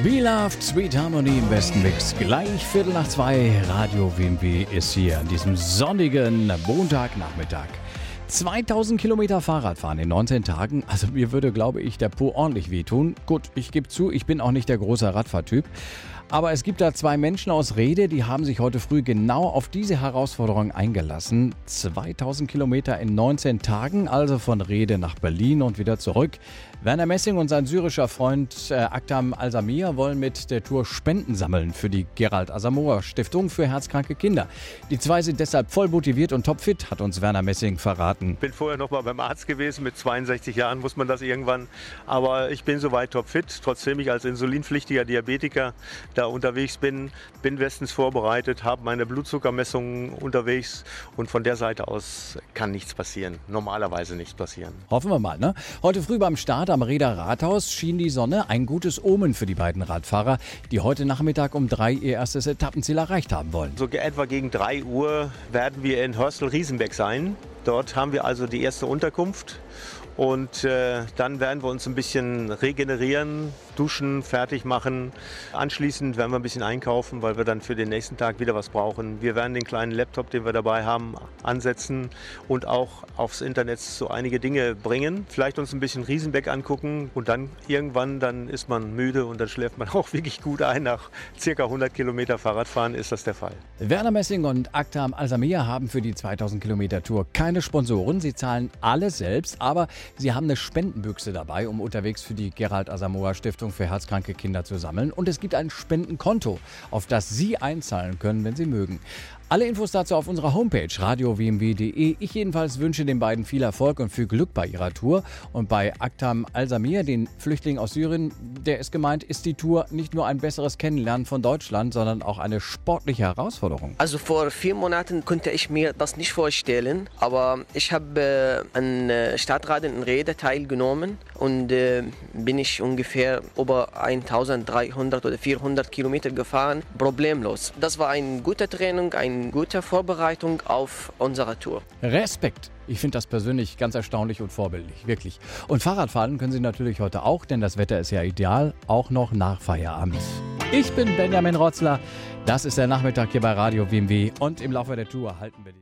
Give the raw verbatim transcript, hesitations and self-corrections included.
Beloved, Sweet Harmony im besten Mix. Gleich Viertel nach zwei. Radio W M W ist hier an diesem sonnigen Montagnachmittag. zweitausend Kilometer Fahrradfahren in neunzehn Tagen. Also mir würde, glaube ich, der Po ordentlich wehtun. Gut, ich gebe zu, ich bin auch nicht der große Radfahrtyp. Aber es gibt da zwei Menschen aus Rhede, die haben sich heute früh genau auf diese Herausforderung eingelassen. zweitausend Kilometer in neunzehn Tagen, also von Rhede nach Berlin und wieder zurück. Werner Messing und sein syrischer Freund äh, Aktham Al-Samir wollen mit der Tour Spenden sammeln für die Gerald Asamoah Stiftung für herzkranke Kinder. Die zwei sind deshalb voll motiviert und topfit, hat uns Werner Messing verraten. Ich bin vorher noch mal beim Arzt gewesen, mit zweiundsechzig Jahren muss man das irgendwann. Aber ich bin soweit topfit, trotzdem ich als insulinpflichtiger Diabetiker da unterwegs bin, bin bestens vorbereitet, habe meine Blutzuckermessungen unterwegs und von der Seite aus kann nichts passieren, normalerweise nichts passieren. Hoffen wir mal, ne? Heute früh beim Start am Rheder Rathaus schien die Sonne, ein gutes Omen für die beiden Radfahrer, die heute Nachmittag um drei ihr erstes Etappenziel erreicht haben wollen. So etwa gegen drei Uhr werden wir in Hörstel-Riesenbeck sein. Dort haben wir also die erste Unterkunft. Und äh, dann werden wir uns ein bisschen regenerieren, duschen, fertig machen. Anschließend werden wir ein bisschen einkaufen, weil wir dann für den nächsten Tag wieder was brauchen. Wir werden den kleinen Laptop, den wir dabei haben, ansetzen und auch aufs Internet so einige Dinge bringen. Vielleicht uns ein bisschen Riesenbeck angucken und dann irgendwann, dann ist man müde und dann schläft man auch wirklich gut ein. Nach circa hundert Kilometer Fahrradfahren ist das der Fall. Werner Messing und Aktham Al-Samir haben für die zweitausend Kilometer Tour keine Sponsoren. Sie zahlen alles selbst, aber sie haben eine Spendenbüchse dabei, um unterwegs für die Gerald Asamoah Stiftung für herzkranke Kinder zu sammeln. Und es gibt ein Spendenkonto, auf das Sie einzahlen können, wenn Sie mögen. Alle Infos dazu auf unserer Homepage radio w m w punkt d e. Ich jedenfalls wünsche den beiden viel Erfolg und viel Glück bei ihrer Tour. Und bei Aktham Al-Samir, den Flüchtling aus Syrien, der ist gemeint, ist die Tour nicht nur ein besseres Kennenlernen von Deutschland, sondern auch eine sportliche Herausforderung. Also vor vier Monaten konnte ich mir das nicht vorstellen, aber ich habe äh, an äh, Stadtrennen in Rhede teilgenommen und äh, bin ich ungefähr über eintausenddreihundert oder vierhundert Kilometer gefahren, problemlos. Das war eine gute Training, eine gute Vorbereitung auf unsere Tour. Respekt! Ich finde das persönlich ganz erstaunlich und vorbildlich, wirklich. Und Fahrradfahren können Sie natürlich heute auch, denn das Wetter ist ja ideal, auch noch nach Feierabend. Ich bin Benjamin Rotzler, das ist der Nachmittag hier bei Radio W M W und im Laufe der Tour halten wir die